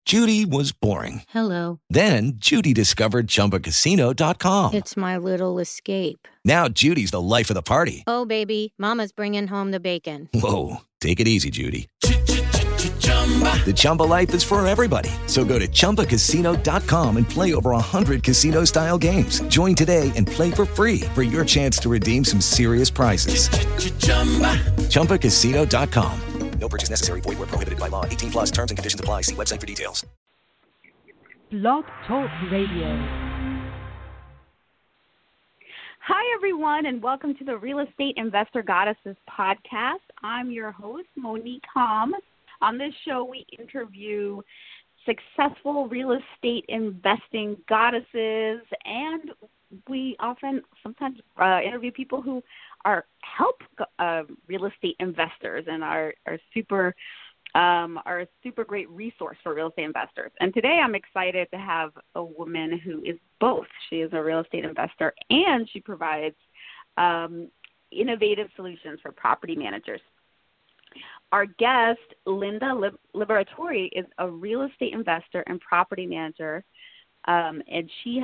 Judy was boring. Hello. Then Judy discovered ChumbaCasino.com. It's my little escape. Now Judy's the life of the party. Oh, baby, mama's bringing home the bacon. Whoa, take it easy, Judy. The Chumba life is for everybody. So go to ChumbaCasino.com and play over 100 casino-style games. Join today and play for free for your chance to redeem some serious prizes. ChumbaCasino.com. No purchase necessary. Void where prohibited by law. 18 plus terms and conditions apply. See website for details. Blog Talk Radio. Hi, everyone, and welcome to the Real Estate Investor Goddesses podcast. I'm your host, Monique Hom. On this show, we interview successful real estate investing goddesses, and we sometimes interview people who help real estate investors and are a super great resource for real estate investors. And today I'm excited to have a woman who is both. She is a real estate investor and she provides innovative solutions for property managers. Our guest, Linda Liberatori, is a real estate investor and property manager, and she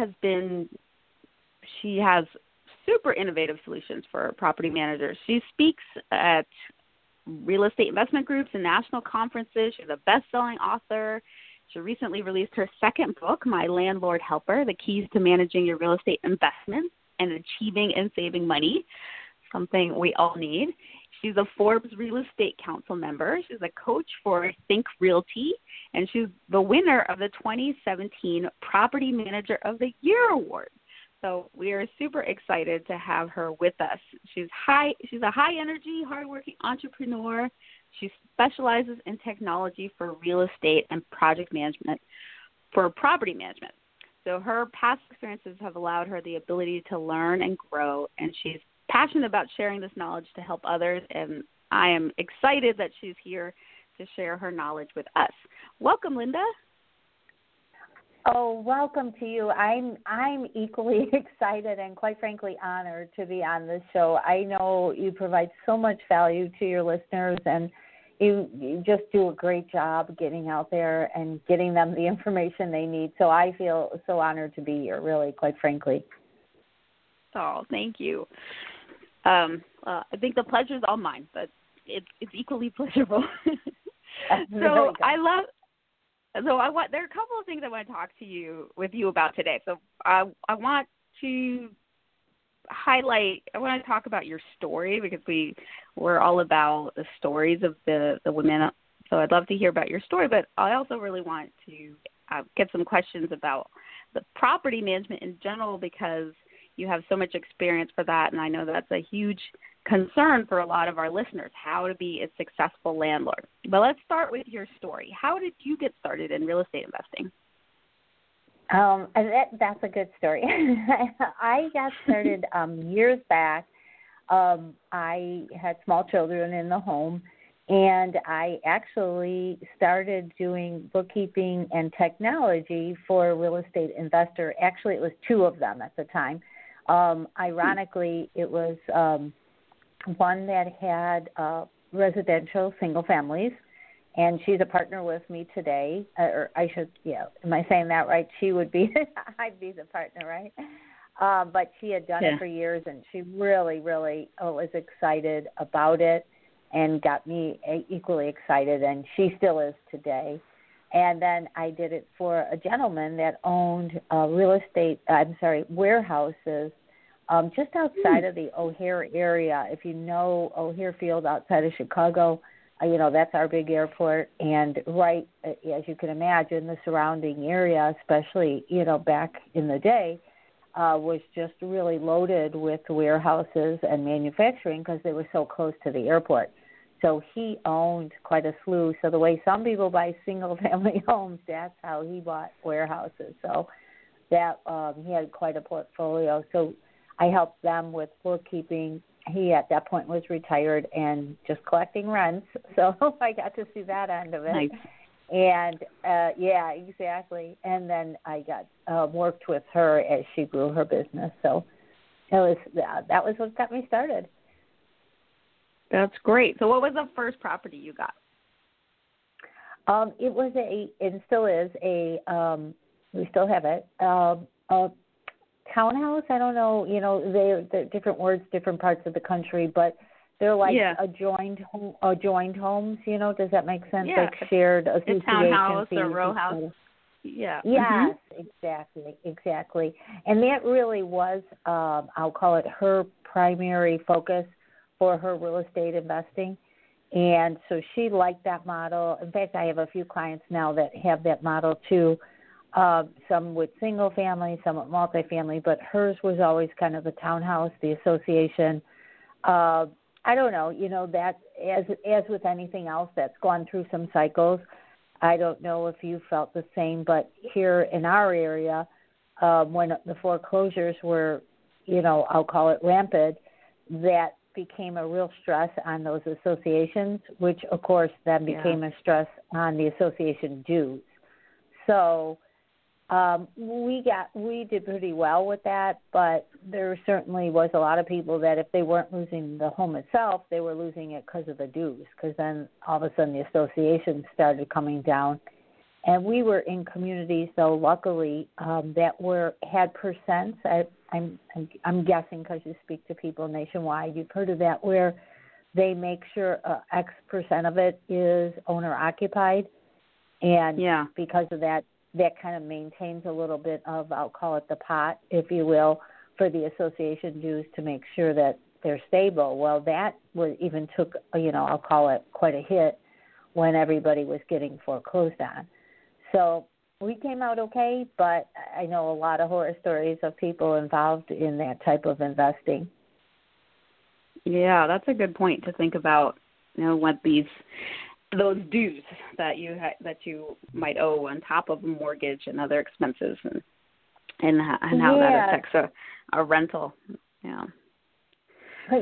has super innovative solutions for property managers. She speaks at real estate investment groups and national conferences. She's a best-selling author. She recently released her second book, My Landlord Helper, The Keys to Managing Your Real Estate Investments and Achieving and Saving Money, something we all need. She's a Forbes Real Estate Council member. She's a coach for Think Realty, and she's the winner of the 2017 Property Manager of the Year Award. So we are super excited to have her with us. She's a high-energy, hardworking entrepreneur. She specializes in technology for real estate and project management for property management. So her past experiences have allowed her the ability to learn and grow, and she's passionate about sharing this knowledge to help others, and I am excited that she's here to share her knowledge with us. Welcome, Linda. Oh, welcome to you. I'm equally excited and quite frankly honored to be on this show. I know you provide so much value to your listeners, and you just do a great job getting out there and getting them the information they need. So I feel so honored to be here, really, quite frankly. Oh, thank you. I think the pleasure is all mine, but it's equally pleasurable. There are a couple of things I want to talk with you about today. So I want to talk about your story because we're all about the stories of the women. So I'd love to hear about your story, but I also really want to get some questions about the property management in general because you have so much experience for that, and I know that's a huge concern for a lot of our listeners, how to be a successful landlord. But let's start with your story. How did you get started in real estate investing? That's a good story. I got started years back. I had small children in the home, and I actually started doing bookkeeping and technology for a real estate investor. Actually, it was two of them at the time. Ironically, it was one that had residential single families, and she's a partner with me today. Am I saying that right? She would be, I'd be the partner, right? But she had done it for years, and she really, really was excited about it and got me equally excited, and she still is today. And then I did it for a gentleman that owned warehouses just outside of the O'Hare area. If you know O'Hare Field outside of Chicago, that's our big airport. And right, as you can imagine, the surrounding area, especially, back in the day, was just really loaded with warehouses and manufacturing because they were so close to the airport. So he owned quite a slew. So the way some people buy single-family homes, that's how he bought warehouses. So that he had quite a portfolio. So I helped them with bookkeeping. He, at that point, was retired and just collecting rents. So I got to see that end of it. Nice. And, yeah, exactly. And then I got worked with her as she grew her business. So that was what got me started. That's great. So what was the first property you got? It was and still is we still have it, a townhouse. I don't know, they're different words, different parts of the country, but they're like adjoined homes, does that make sense? Yeah. Like shared association. A townhouse fees, or row house. Yeah. Yes, exactly. And that really was, I'll call it her primary focus for her real estate investing. And so she liked that model. In fact, I have a few clients now that have that model too, some with single family, some with multifamily, but hers was always kind of the townhouse, the association. I don't know, that as with anything else that's gone through some cycles, I don't know if you felt the same, but here in our area, when the foreclosures were, I'll call it rampant, that became a real stress on those associations, which of course then became a stress on the association dues. So we did pretty well with that, but there certainly was a lot of people that if they weren't losing the home itself, they were losing it because of the dues, because then all of a sudden the association started coming down. And we were in communities, though, luckily, that had percents. I'm guessing because you speak to people nationwide, you've heard of that, where they make sure X percent of it is owner-occupied. And because of that, that kind of maintains a little bit of, I'll call it the pot, if you will, for the association dues to make sure that they're stable. Well, that even took, I'll call it quite a hit when everybody was getting foreclosed on. So we came out okay, but I know a lot of horror stories of people involved in that type of investing. Yeah, that's a good point to think about, what those dues that you might owe on top of a mortgage and other expenses, and how that affects a rental. Yeah. But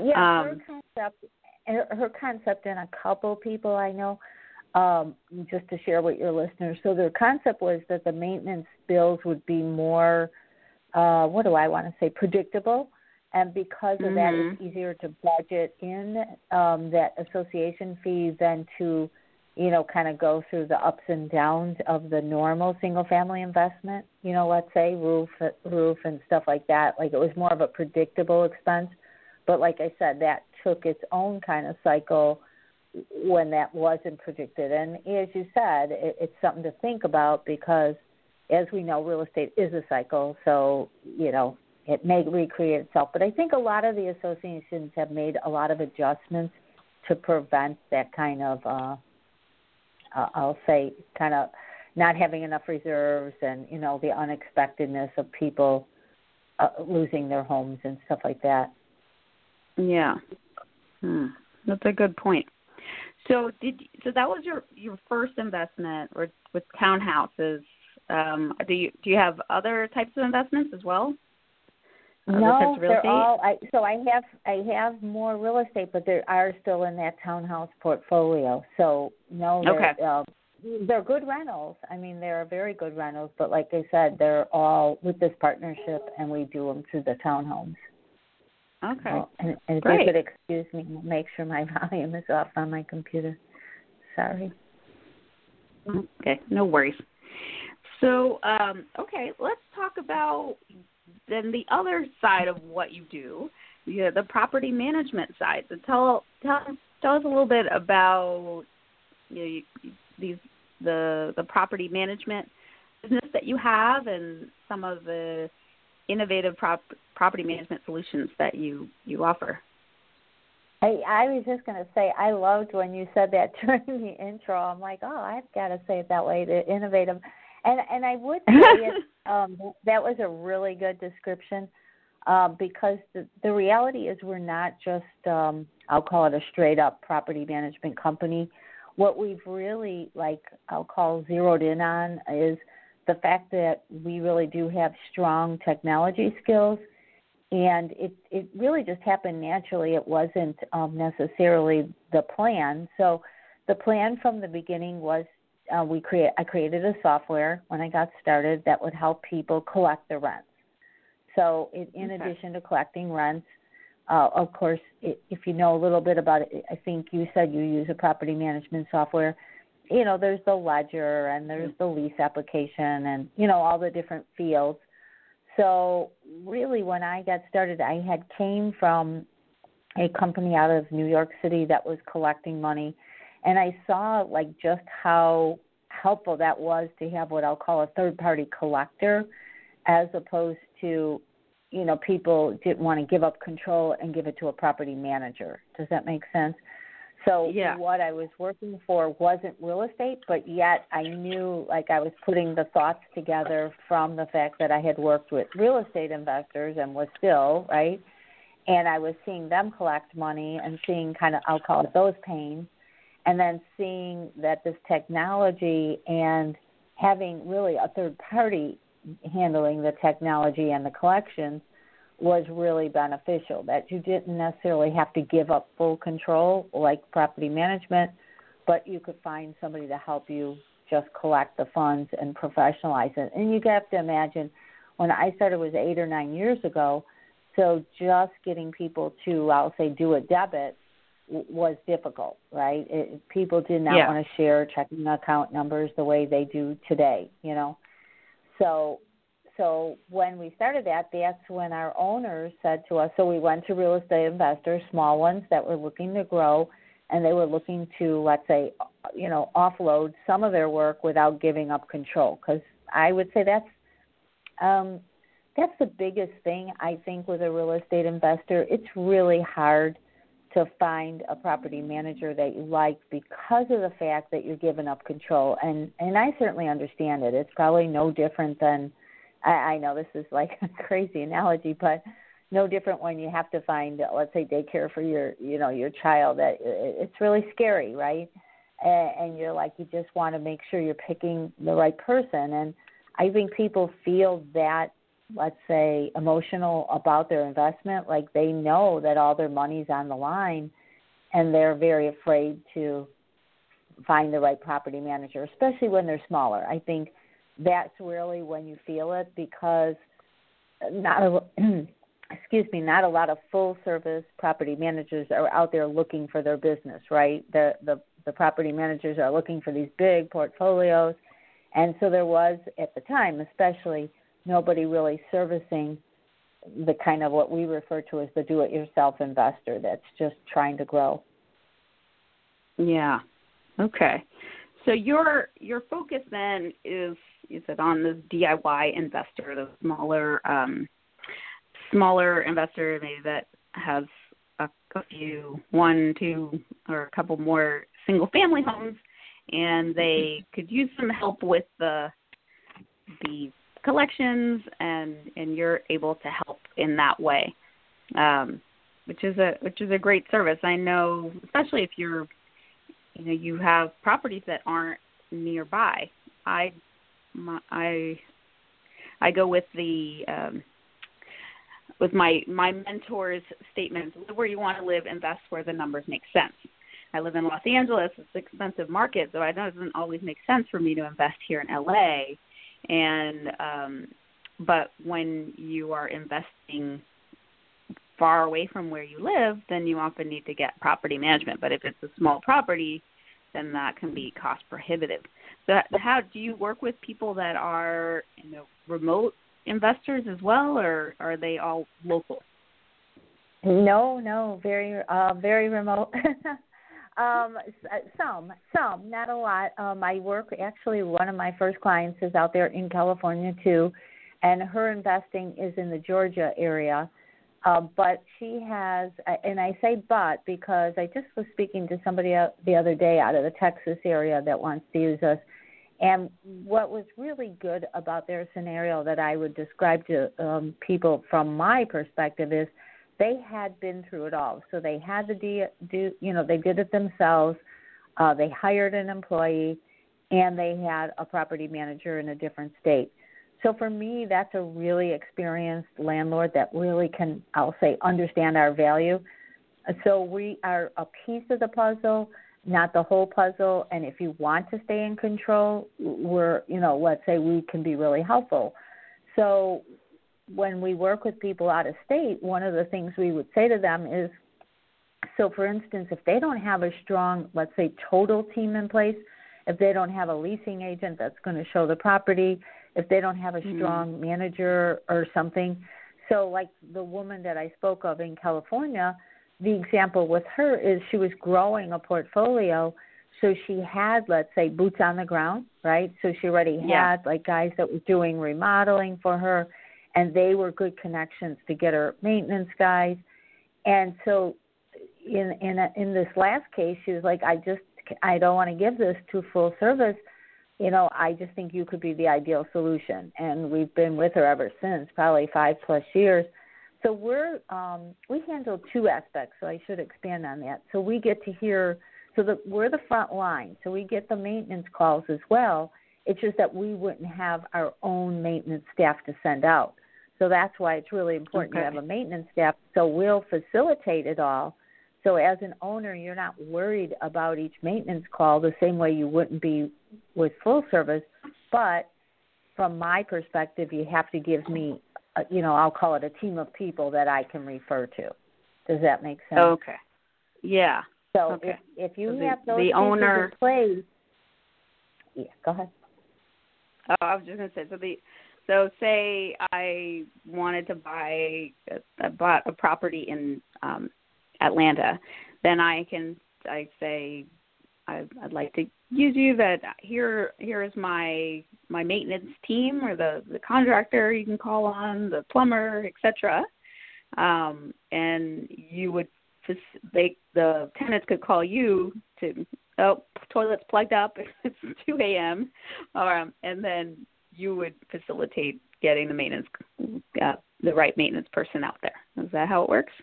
her concept, and a couple people I know, just to share with your listeners. So their concept was that the maintenance bills would be more, predictable. And because of that, it's easier to budget in that association fee than to, kind of go through the ups and downs of the normal single-family investment, let's say roof and stuff like that. Like it was more of a predictable expense. But like I said, that took its own kind of cycle when that wasn't predicted. And as you said, it's something to think about because, as we know, real estate is a cycle. So, it may recreate itself. But I think a lot of the associations have made a lot of adjustments to prevent that kind of, I'll say, kind of not having enough reserves and, the unexpectedness of people losing their homes and stuff like that. Yeah. That's a good point. So that was your first investment with townhouses. Do you have other types of investments as well? No, they're all. I have more real estate, but they are still in that townhouse portfolio. So no, they're good rentals. I mean, they're very good rentals. But like I said, they're all with this partnership, and we do them through the townhomes. Okay. Well, and if you could excuse me, make sure my volume is off on my computer. Sorry. Okay, no worries. So, let's talk about then the other side of what you do, the property management side. So tell us a little bit about the property management business that you have and some of the innovative property management solutions that you offer. I was just going to say, I loved when you said that during the intro. I'm like, I've got to say it that way, the innovative. And I would say that was a really good description because the reality is we're not just, I'll call it a straight-up property management company. What we've really, I'll call zeroed in on is the fact that we really do have strong technology skills, and it really just happened naturally. It wasn't necessarily the plan. So the plan from the beginning was I created a software when I got started that would help people collect the rents. So in addition to collecting rents, of course, if you know a little bit about it, I think you said you use a property management software. there's the ledger and there's the lease application and, all the different fields. So really when I got started, I had came from a company out of New York City that was collecting money, and I saw just how helpful that was to have what I'll call a third-party collector, as opposed to, people didn't want to give up control and give it to a property manager. Does that make sense? So what I was working for wasn't real estate, but yet I knew I was putting the thoughts together from the fact that I had worked with real estate investors and was still, right? And I was seeing them collect money and seeing I'll call it those pains, and then seeing that this technology and having really a third party handling the technology and the collections was really beneficial, that you didn't necessarily have to give up full control like property management, but you could find somebody to help you just collect the funds and professionalize it. And you have to imagine, when I started was 8 or 9 years ago, so just getting people to, I'll say, do a debit was difficult, right? People did not want to share checking account numbers the way they do today, So when we started that's when our owners said to us, so we went to real estate investors, small ones that were looking to grow, and they were looking to, let's say, offload some of their work without giving up control. Because I would say that's the biggest thing, I think, with a real estate investor. It's really hard to find a property manager that you like because of the fact that you're giving up control. And I certainly understand it. It's probably no different than, I know this is like a crazy analogy, but no different when you have to find, let's say, daycare for your child. That it's really scary, right? And you're you just want to make sure you're picking the right person. And I think people feel that, let's say, emotional about their investment, they know that all their money's on the line, and they're very afraid to find the right property manager, especially when they're smaller. I think that's really when you feel it, because not a lot of full-service property managers are out there looking for their business, right? The property managers are looking for these big portfolios, and so there was, at the time especially, nobody really servicing the kind of what we refer to as the do-it-yourself investor that's just trying to grow. Yeah. Okay. So your focus then is it on this DIY investor, the smaller investor maybe that has a few, 1, 2, or a couple more single-family homes, and they could use some help with the collections, and you're able to help in that way, which is a great service. I know, especially if you have properties that aren't nearby. I go with with my mentor's statement: live where you want to live, invest where the numbers make sense. I live in Los Angeles; it's an expensive market, so it doesn't always make sense for me to invest here in LA. And but when you are investing far away from where you live, then you often need to get property management. But if it's a small property, then that can be cost prohibitive. So how do you work with people that are remote investors as well, or are they all local? No, very remote. Some, not a lot. I work, actually, one of my first clients is out there in California too, and her investing is in the Georgia area. But she has, and I say but because I just was speaking to somebody the other day out of the Texas area that wants to use us. And what was really good about their scenario that I would describe to people from my perspective is they had been through it all. So they had to they did it themselves. They hired an employee, and they had a property manager in a different state. So for me, that's a really experienced landlord that really can, I'll say, understand our value. So we are a piece of the puzzle, not the whole puzzle. And if you want to stay in control, let's say we can be really helpful. So when we work with people out of state, one of the things we would say to them is, so for instance, if they don't have a strong, let's say, total team in place, if they don't have a leasing agent that's going to show the property, if they don't have a strong manager or something. So like the woman that I spoke of in California, the example with her is she was growing a portfolio. So she had, let's say, boots on the ground, right? So she already had like guys that were doing remodeling for her, and they were good connections to get her maintenance guys. And so in this last case, she was like, I don't want to give this to full service. I just think you could be the ideal solution. And we've been with her ever since, probably 5+ years. So we handle two aspects, so I should expand on that. So we get to hear, we're the front line, so we get the maintenance calls as well. It's just that we wouldn't have our own maintenance staff to send out. So that's why it's really important to have a maintenance staff. So we'll facilitate it all. So as an owner, you're not worried about each maintenance call the same way you wouldn't be with full service. But from my perspective, you have to give me, I'll call it a team of people that I can refer to. Does that make sense? Okay. Yeah. So if you have those pieces in place, go ahead. Oh, I was just going to say, so say I wanted to buy a property in Atlanta, then I say I'd like to use you. That here is my maintenance team, or the contractor you can call on, the plumber, etc. And you would the tenants could call you to toilet's plugged up. It's 2 a.m. And then you would facilitate getting the right maintenance person out there. Is that how it works?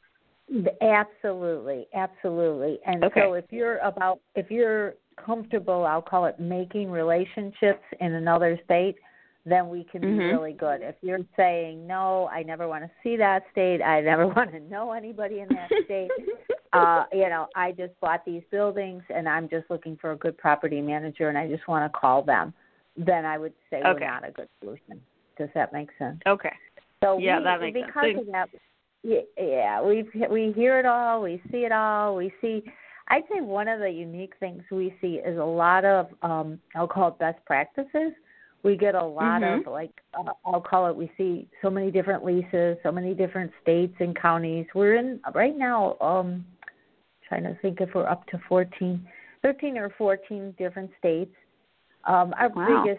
Absolutely. And so if you're comfortable, I'll call it making relationships in another state, then we can be really good. If you're saying, no, I never want to see that state, I never want to know anybody in that state, I just bought these buildings and I'm just looking for a good property manager and I just want to call them, then I would say we're not a good solution. Does that make sense? Okay. So that makes sense. Because of that, we hear it all, we see it all, I'd say one of the unique things we see is a lot of, I'll call it best practices. We get a lot of, we see so many different leases, so many different states and counties. We're in, right now, trying to think if we're up to 13 or 14 different states. Our biggest,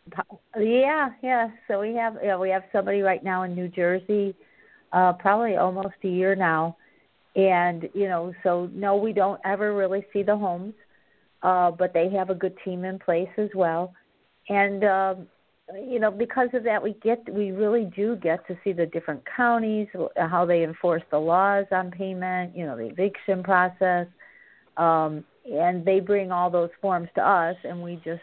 so we have somebody right now in New Jersey, probably almost a year now. And, so no, we don't ever really see the homes, but they have a good team in place as well. And, because of that, we really do get to see the different counties, how they enforce the laws on payment, the eviction process. And they bring all those forms to us, and we just,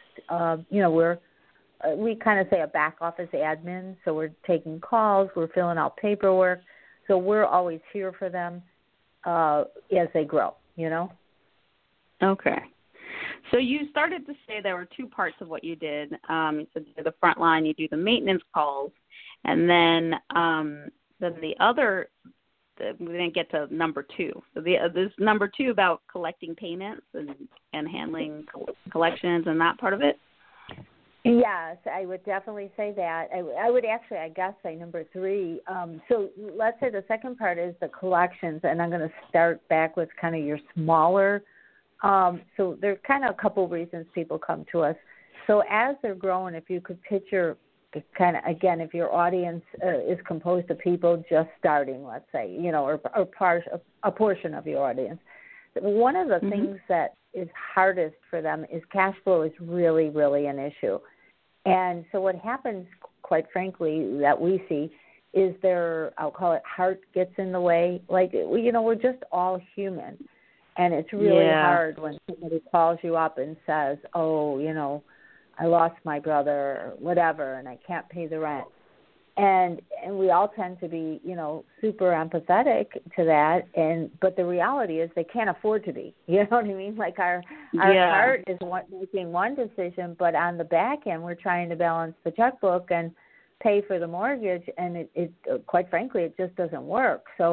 we kind of say a back office admin. So we're taking calls, we're filling out paperwork. So we're always here for them as they grow, Okay. So you started to say there were two parts of what you did. You said the front line, you do the maintenance calls, and then the other, we didn't get to number two. So there's number two about collecting payments and handling collections and that part of it. Yes, I would definitely say that. I would actually, I guess, say number three. So let's say the second part is the collections, and I'm going to start back with kind of your smaller. So there's kind of a couple reasons people come to us. So as they're growing, if you could picture kind of, again, if your audience is composed of people just starting, let's say, or a portion of your audience, one of the things that is hardest for them is cash flow is really, really an issue. And so what happens, quite frankly, that we see is their, I'll call it, heart gets in the way. Like, we're just all human. And it's really hard when somebody calls you up and says, I lost my brother or whatever, and I can't pay the rent. And we all tend to be, super empathetic to that. But the reality is they can't afford to be. You know what I mean? Like our heart is making one decision, but on the back end, we're trying to balance the checkbook and pay for the mortgage. And it quite frankly, it just doesn't work. So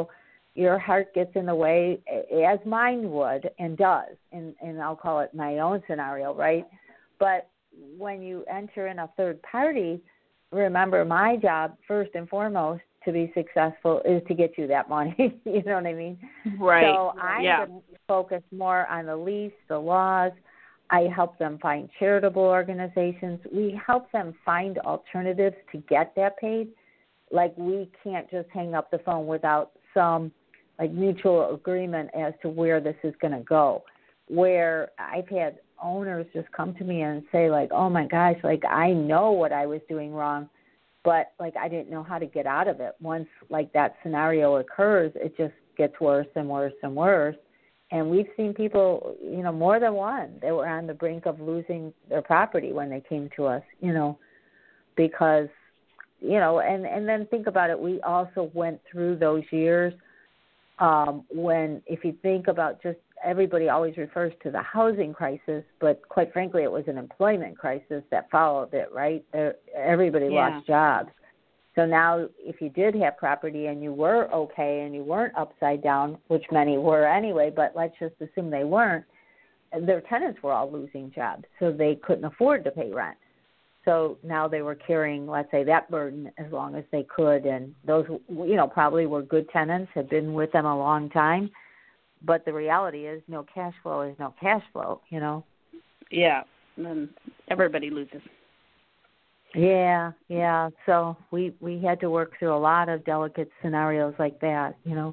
your heart gets in the way, as mine would and does, and I'll call it my own scenario, right? But when you enter in a third party, remember my job, first and foremost, to be successful is to get you that money. You know what I mean? Right. So I'm going to focus more on the lease, the laws. I help them find charitable organizations. We help them find alternatives to get that paid. Like, we can't just hang up the phone without some like mutual agreement as to where this is going to go. Where I've had owners just come to me and say, like, oh my gosh, like, I know what I was doing wrong, but like I didn't know how to get out of it. Once like that scenario occurs, it just gets worse and worse and worse. And we've seen people, you know, more than one, they were on the brink of losing their property when they came to us, you know, because, you know, and then think about it, we also went through those years when, if you think about, just everybody always refers to the housing crisis, but quite frankly, it was an employment crisis that followed it, right? Everybody lost jobs. So now if you did have property and you were okay and you weren't upside down, which many were anyway, but let's just assume they weren't, their tenants were all losing jobs, so they couldn't afford to pay rent. So now they were carrying, let's say, that burden as long as they could, and those, you know, probably were good tenants, had been with them a long time. But the reality is no cash flow is no cash flow, you know. Yeah, and then everybody loses. Yeah. So we had to work through a lot of delicate scenarios like that, you know.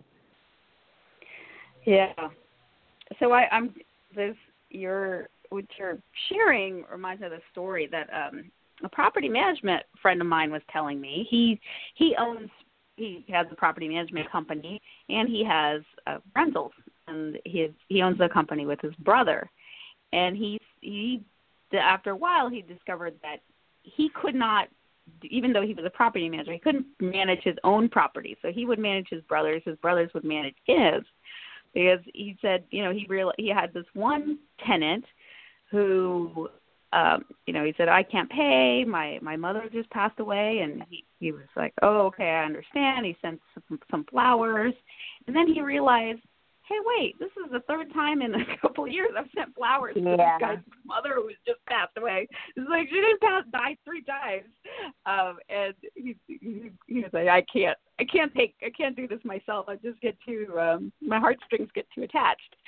Yeah. So I'm this what you're sharing reminds me of the story that a property management friend of mine was telling me. He has a property management company, and he has rentals, and he owns a company with his brother. And he after a while he discovered that he could not, even though he was a property manager, he couldn't manage his own property. So he would manage his brothers would manage his, because he said, you know, he had this one tenant who, you know, he said, I can't pay, my mother just passed away, and he was like, oh, okay, I understand. He sent some flowers, and then he realized, hey, wait, this is the third time in a couple of years I've sent flowers to this guy's mother who just passed away. It's like, she didn't die 3 times. And he was like, I can't do this myself. I just get too, my heartstrings get too attached.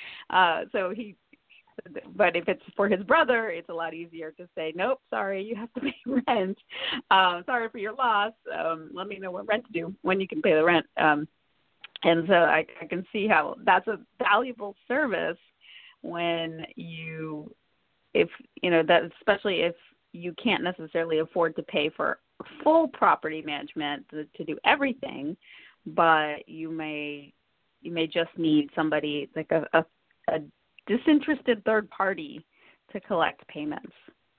But if it's for his brother, it's a lot easier to say, nope, sorry, you have to pay rent. Sorry for your loss. Let me know what rent to do, when you can pay the rent. And so I can see how that's a valuable service when especially if you can't necessarily afford to pay for full property management to do everything, but you may just need somebody like a disinterested third party to collect payments.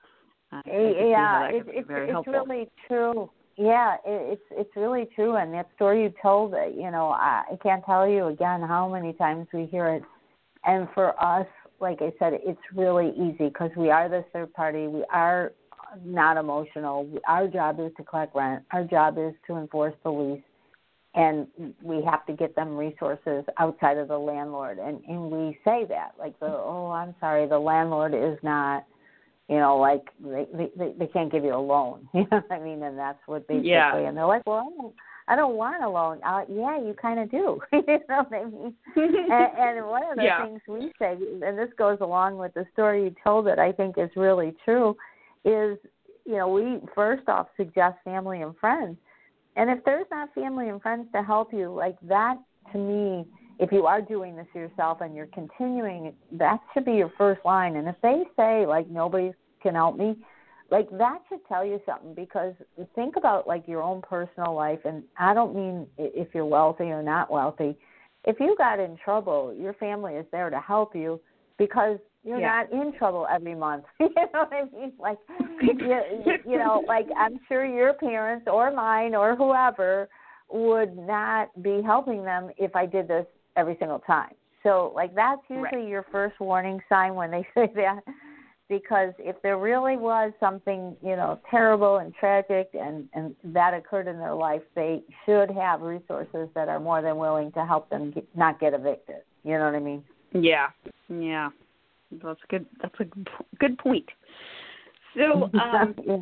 It's really true. Yeah, it's really true, and that story you told, you know, I can't tell you again how many times we hear it. And for us, like I said, it's really easy because we are the third party. We are not emotional. Our job is to collect rent. Our job is to enforce the lease, and we have to get them resources outside of the landlord. And we say that, like, I'm sorry, the landlord is not, you know, like they can't give you a loan. You know what I mean? And that's what they say. And they're like, well, I don't want a loan. Yeah, you kind of do. You know what I mean? and one of the things we say, and this goes along with the story you told that I think is really true, is, you know, we first off suggest family and friends. And if there's not family and friends to help you, like that, to me, if you are doing this yourself and you're continuing, that should be your first line. And if they say, like, nobody can help me, like, that should tell you something, because think about, like, your own personal life. And I don't mean if you're wealthy or not wealthy. If you got in trouble, your family is there to help you because you're not in trouble every month. You know what I mean? Like, you know, like, I'm sure your parents or mine or whoever would not be helping them if I did this every single time. So, like, that's usually your first warning sign when they say that. because if there really was something, terrible and tragic and that occurred in their life, they should have resources that are more than willing to help them not get evicted. You know what I mean? Yeah. That's good. That's a good point. So, Yeah.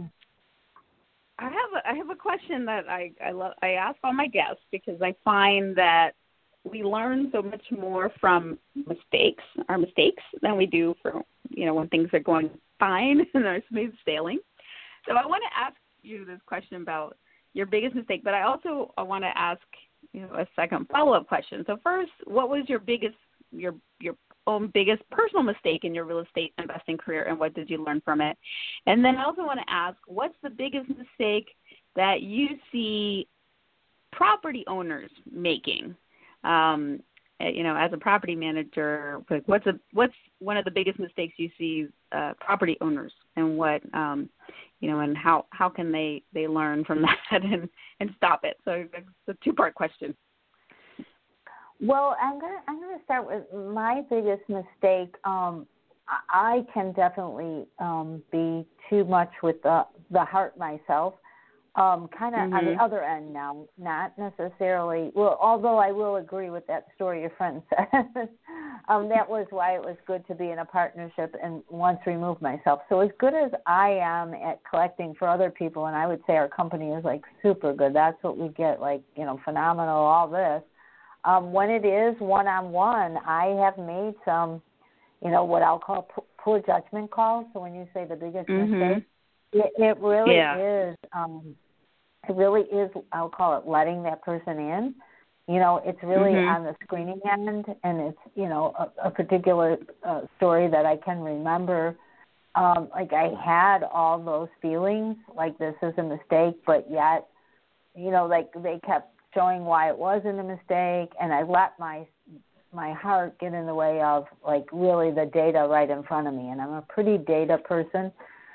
I have a question that I ask all my guests because I find that we learn so much more from our mistakes, than we do from, when things are going fine and are smooth sailing. So I want to ask you this question about your biggest mistake, but I also want to ask, a second follow-up question. So first, what was your own biggest personal mistake in your real estate investing career, and what did you learn from it? And then I also want to ask, what's the biggest mistake that you see property owners making? As a property manager, like what's one of the biggest mistakes you see property owners, and what and how can they learn from that and stop it? So it's a two-part question. Well, I'm gonna start with my biggest mistake. I can definitely be too much with the heart myself. Kind of on the other end now, not necessarily. Well, although I will agree with that story your friend said. That was why it was good to be in a partnership and once remove myself. So as good as I am at collecting for other people, and I would say our company is like super good. That's what we get, like phenomenal. All this. When it is one-on-one, I have made some, what I'll call poor judgment calls. So when you say the biggest mistake, it really is. It really is. I'll call it letting that person in. It's really on the screening end, and it's a particular story that I can remember. Like I had all those feelings, like this is a mistake, but yet, like they kept showing why it wasn't a mistake, and I let my heart get in the way of like really the data right in front of me, and I'm a pretty data person,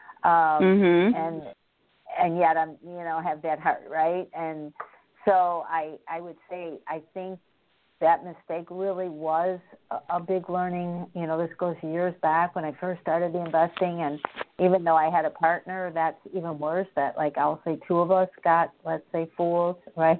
and yet I'm have that heart, right? And so I would say I think that mistake really was a big learning. This goes years back when I first started the investing, and even though I had a partner, that's even worse. That like I'll say two of us got, let's say, fooled, right?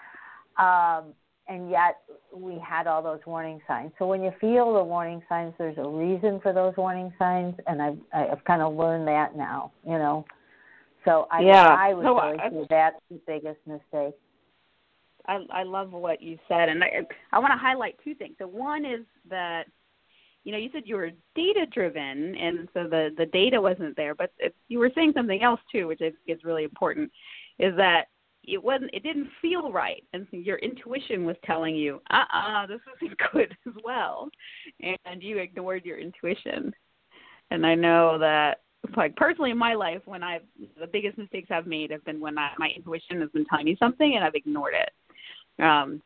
And yet we had all those warning signs. So when you feel the warning signs, there's a reason for those warning signs, and I've kind of learned that now, So I would really say that's the biggest mistake. I love what you said, and I want to highlight two things. So one is that, you said you were data-driven, and so the data wasn't there, but you were saying something else, too, which I think is really important, is that it didn't feel right, and so your intuition was telling you, this isn't good as well, and you ignored your intuition. And I know that, like personally in my life, the biggest mistakes I've made have been when my intuition has been telling me something and I've ignored it. And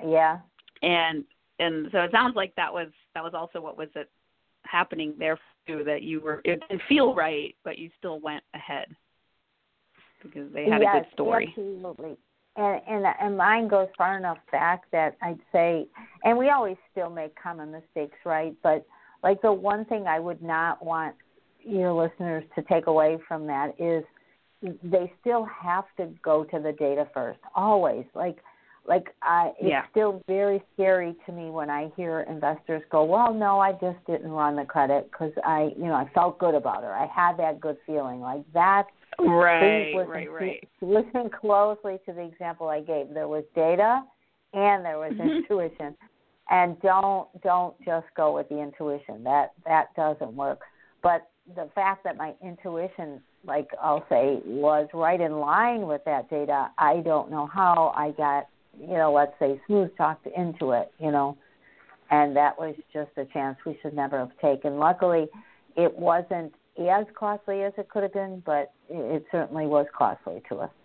so it sounds like that was also what was happening there for you, that it didn't feel right, but you still went ahead because they had a good story. Absolutely. And mine goes far enough back that I'd say, and we always still make common mistakes, right? But like the one thing I would not want your listeners to take away from that is they still have to go to the data first, always. It's still very scary to me when I hear investors go, well, no, I just didn't run the credit because I felt good about it. I had that good feeling. Like that. Right. Listen closely to the example I gave. There was data and there was intuition. And don't just go with the intuition. That doesn't work. But the fact that my intuition, like I'll say, was right in line with that data, I don't know how I got, let's say, smooth talked into it, and that was just a chance we should never have taken. Luckily, it wasn't as costly as it could have been, but it certainly was costly to us.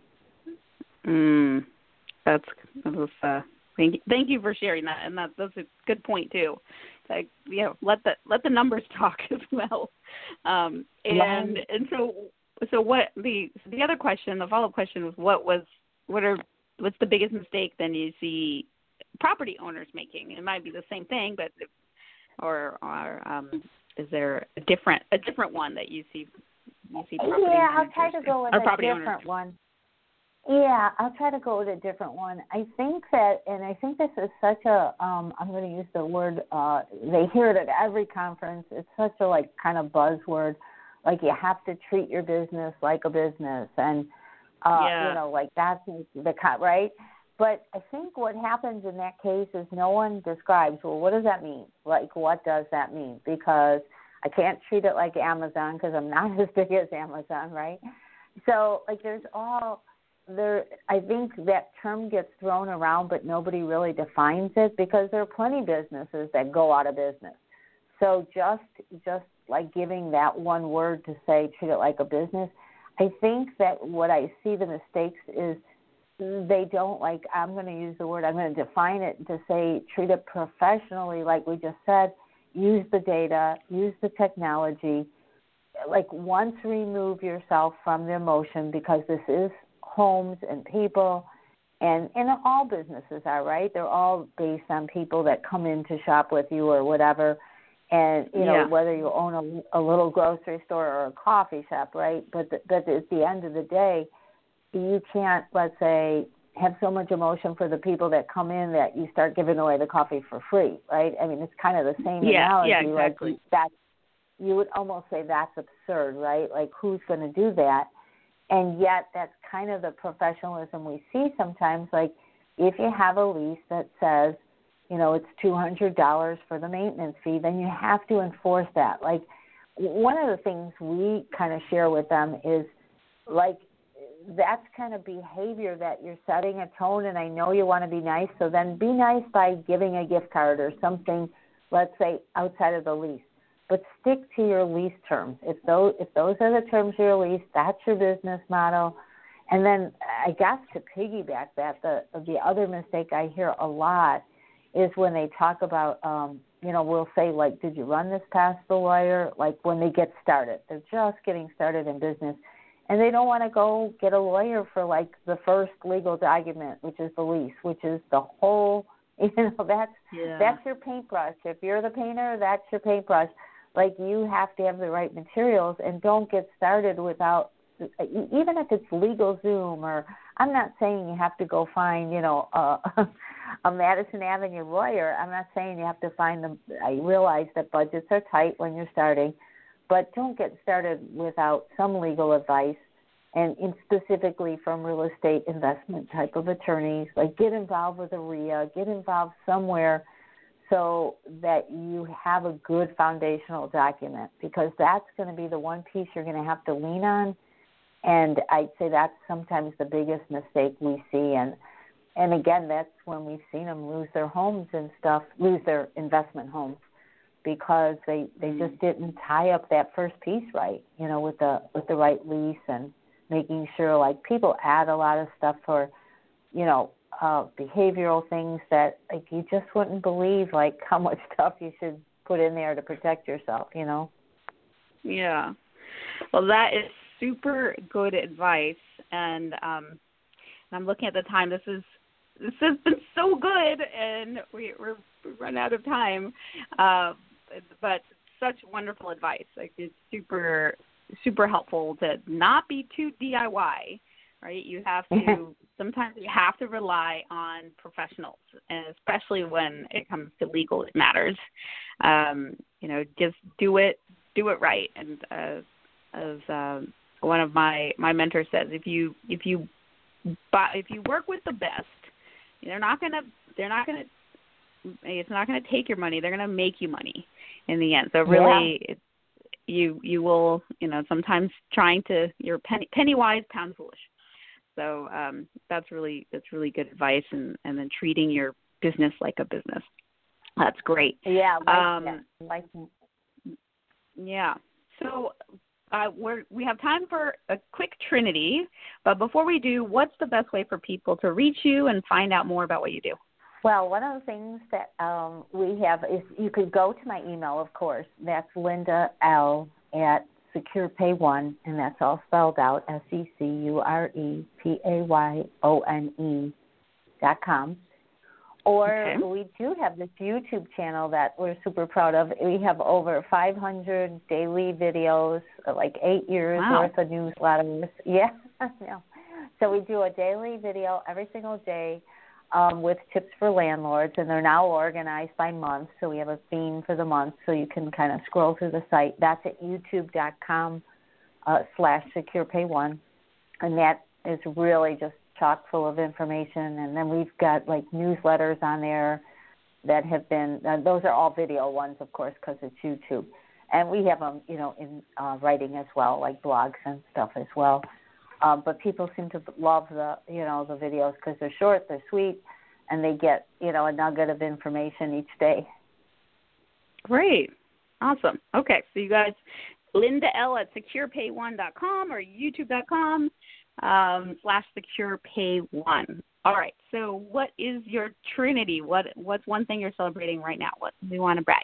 Thank you for sharing that, and that's a good point too. Like, let the numbers talk as well. And so what the other question, the follow-up question was what's the biggest mistake then you see property owners making? It might be the same thing, but is there a different one that you see property Yeah, I'll managers try to go with or a property different owners? one. Yeah, I'll try to go with a different one. I think this is such a, I'm going to use the word, they hear it at every conference. It's such a like kind of buzzword, like you have to treat your business like a business, and you know, like that's the cut, right? But I think what happens in that case is no one describes, well, what does that mean? Like, what does that mean? Because I can't treat it like Amazon because I'm not as big as Amazon, right? So, like, I think that term gets thrown around, but nobody really defines it because there are plenty of businesses that go out of business. So just like giving that one word to say treat it like a business, I think that what I see the mistakes is they don't like, I'm going to use the word, I'm going to define it to say treat it professionally like we just said, use the data, use the technology, like once remove yourself from the emotion because this is homes and people, and all businesses are, right? They're all based on people that come in to shop with you or whatever, and, you know, whether you own a little grocery store or a coffee shop, right? But at the end of the day, you can't, let's say, have so much emotion for the people that come in that you start giving away the coffee for free, right? I mean, it's kind of the same analogy. Yeah, exactly. Like that, you would almost say that's absurd, right? Like, who's going to do that? And yet that's kind of the professionalism we see sometimes. Like, if you have a lease that says, you know, it's $200 for the maintenance fee, then you have to enforce that. Like, one of the things we kind of share with them is, like, that's kind of behavior that you're setting a tone, and I know you want to be nice, so then be nice by giving a gift card or something, let's say, outside of the lease. But stick to your lease terms. If those are the terms of your lease, that's your business model. And then I guess to piggyback that, the other mistake I hear a lot is when they talk about, you know, we'll say, like, did you run this past the lawyer? Like, when they get started. They're just getting started in business. And they don't want to go get a lawyer for, like, the first legal document, which is the lease, which is the whole, you know, that's your paintbrush. If you're the painter, that's your paintbrush. Like, you have to have the right materials, and don't get started without, even if it's LegalZoom, or I'm not saying you have to go find, you know, a Madison Avenue lawyer. I'm not saying you have to find them. I realize that budgets are tight when you're starting, but don't get started without some legal advice, and specifically from real estate investment type of attorneys. Like, get involved with a RIA, get involved somewhere so that you have a good foundational document, because that's going to be the one piece you're going to have to lean on. And I'd say that's sometimes the biggest mistake we see. And again, that's when we've seen them lose their homes and stuff, lose their investment homes, because they just didn't tie up that first piece right, you know, with the right lease, and making sure, like, people add a lot of stuff for, you know, behavioral things that, like, you just wouldn't believe, like, how much stuff you should put in there to protect yourself, you know? Yeah. Well, that is super good advice. And I'm looking at the time. This has been so good, and we're run out of time. But such wonderful advice. Like, it's super, super helpful to not be too DIY, right? You have to, sometimes you have to rely on professionals, and especially when it comes to legal matters. You know, just do it right. And as one of my mentors says, if you work with the best, it's not going to take your money. They're going to make you money in the end. So really, you will, you know, sometimes you're penny wise, pound foolish. So that's really good advice, and then treating your business like a business. That's great. Yeah. Yeah. So we have time for a quick Trinity, but before we do, what's the best way for people to reach you and find out more about what you do? Well, one of the things that we have is you could go to my email, of course. That's Linda L. at SecurePay1, and that's all spelled out, SecurePayone.com. Or we do have this YouTube channel that we're super proud of. We have over 500 daily videos, like 8 years worth of newsletters. Yeah, I know. So we do a daily video every single day with tips for landlords, and they're now organized by month. So we have a theme for the month, so you can kind of scroll through the site. That's at youtube.com/SecurePay1, and that is really just chock full of information. And then we've got like newsletters on there that have been, those are all video ones, of course, because it's YouTube. And we have them, in writing as well, like blogs and stuff as well. But people seem to love the videos because they're short, they're sweet, and they get, a nugget of information each day. Great. Awesome. Okay. So you guys, Linda L at securepay1.com or youtube.com /securepay1. All right. So what is your Trinity? What's one thing you're celebrating right now? What do you want to brag?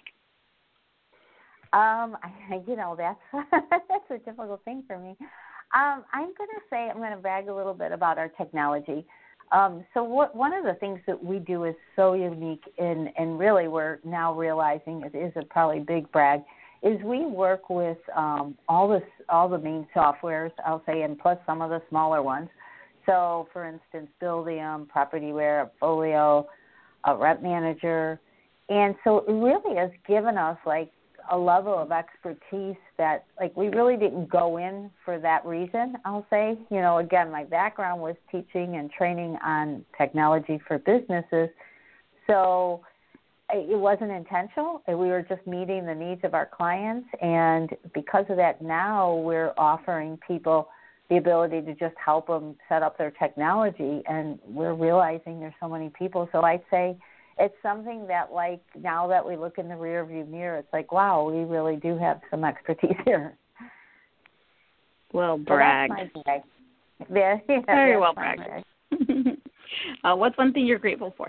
That's a difficult thing for me. I'm going to brag a little bit about our technology. So one of the things that we do is so unique, and really we're now realizing it is a probably big brag, is we work with all the main softwares, I'll say, and plus some of the smaller ones. So, for instance, Buildium, PropertyWare, Folio, Rep Manager. And so it really has given us, like, a level of expertise that, like, we really didn't go in for that reason, I'll say. Again, my background was teaching and training on technology for businesses. So it wasn't intentional. We were just meeting the needs of our clients. And because of that, now we're offering people the ability to just help them set up their technology. And we're realizing there's so many people. So I'd say it's something that, like, now that we look in the rearview mirror, it's like, wow, we really do have some expertise here. Well bragged. So that's my brag. Very well bragged. What's one thing you're grateful for?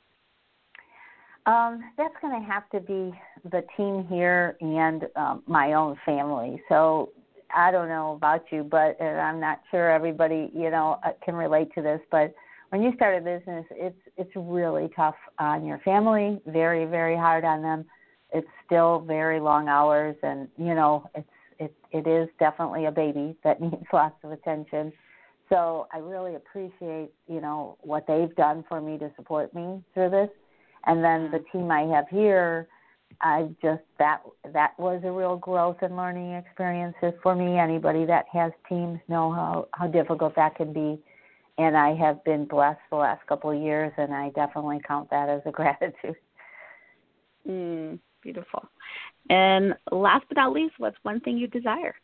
That's going to have to be the team here and my own family. So I don't know about you, but I'm not sure everybody, can relate to this, but when you start a business, it's really tough on your family, very, very hard on them. It's still very long hours, and, it is definitely a baby that needs lots of attention. So I really appreciate, what they've done for me to support me through this. And then the team I have here, that was a real growth and learning experience for me. Anybody that has teams know how difficult that can be. And I have been blessed the last couple of years, and I definitely count that as a gratitude. Beautiful. And last but not least, what's one thing you desire?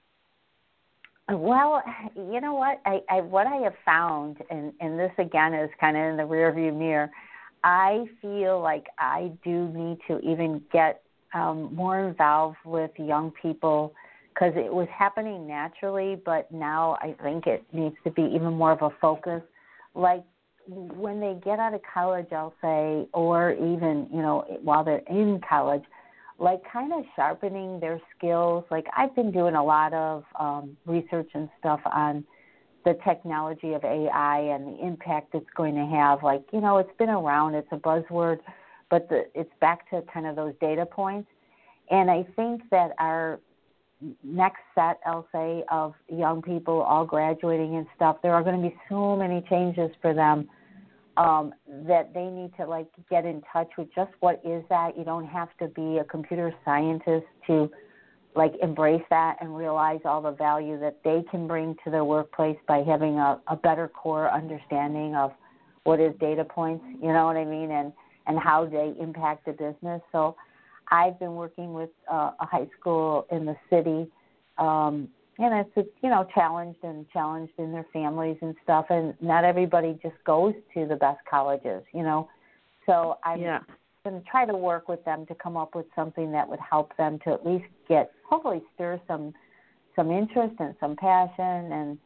Well, you know what? What I have found, and this again is kind of in the rearview mirror, I feel like I do need to even get more involved with young people, because it was happening naturally, but now I think it needs to be even more of a focus. Like when they get out of college, I'll say, or even, while they're in college, like kind of sharpening their skills. Like I've been doing a lot of research and stuff on the technology of AI and the impact it's going to have. Like, it's been around, it's a buzzword, but it's back to kind of those data points. And I think that our next set, I'll say, of young people all graduating and stuff, there are going to be so many changes for them that they need to, like, get in touch with just what is that. You don't have to be a computer scientist to, like, embrace that and realize all the value that they can bring to their workplace by having a better core understanding of what is data points, you know what I mean, and how they impact the business. So I've been working with a high school in the city, and it's, challenged in their families and stuff, and not everybody just goes to the best colleges, So I'm going to try to work with them to come up with something that would help them to at least hopefully stir some interest and some passion, and,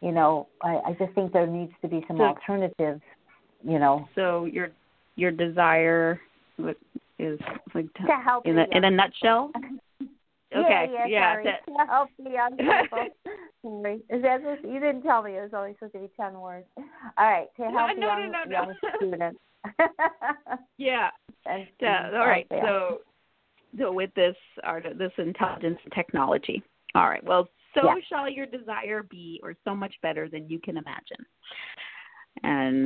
I just think there needs to be some alternatives, So your desire is like to help in a nutshell. Okay. To help the young people. Sorry. Is that supposed you didn't tell me it was only supposed to be 10 words. All right, to help young students. Yeah. All right. So with this intelligence and technology. All right. Well, shall your desire be, or so much better than you can imagine. And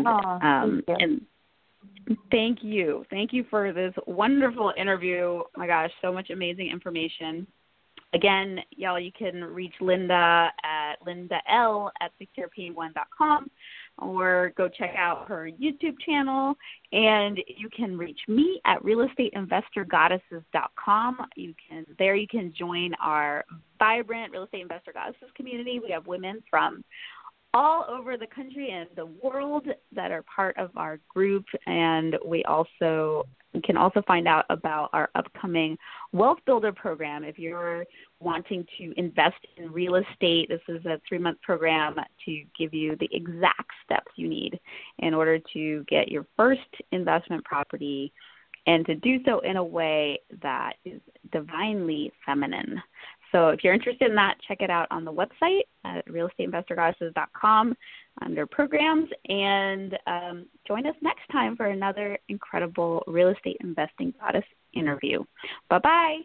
thank you. Thank you for this wonderful interview. Oh my gosh, so much amazing information. Again, y'all, you can reach Linda at lindal@securepa1.com, or go check out her YouTube channel. And you can reach me at realestateinvestorgoddesses.com. You can join our vibrant Real Estate Investor Goddesses community. We have women from all over the country and the world that are part of our group, and we can also find out about our upcoming Wealth Builder program. If you're wanting to invest in real estate, this is a 3-month program to give you the exact steps you need in order to get your first investment property, and to do so in a way that is divinely feminine. So if you're interested in that, check it out on the website at realestateinvestorgoddesses.com under programs, and join us next time for another incredible real estate investing goddess interview. Bye-bye.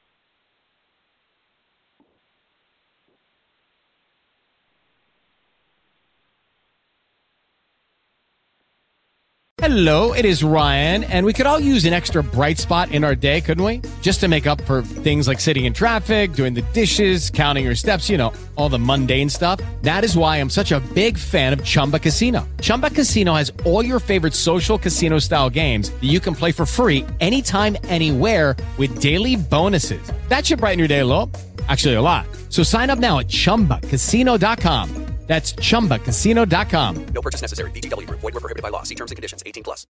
Hello, it is Ryan, and we could all use an extra bright spot in our day, couldn't we? Just to make up for things like sitting in traffic, doing the dishes, counting your steps, all the mundane stuff. That is why I'm such a big fan of Chumba Casino. Chumba Casino has all your favorite social casino-style games that you can play for free anytime, anywhere, with daily bonuses. That should brighten your day a little. Actually, a lot. So sign up now at ChumbaCasino.com. That's ChumbaCasino.com. No purchase necessary. VGW Group. Void where prohibited by law. See terms and conditions. 18+.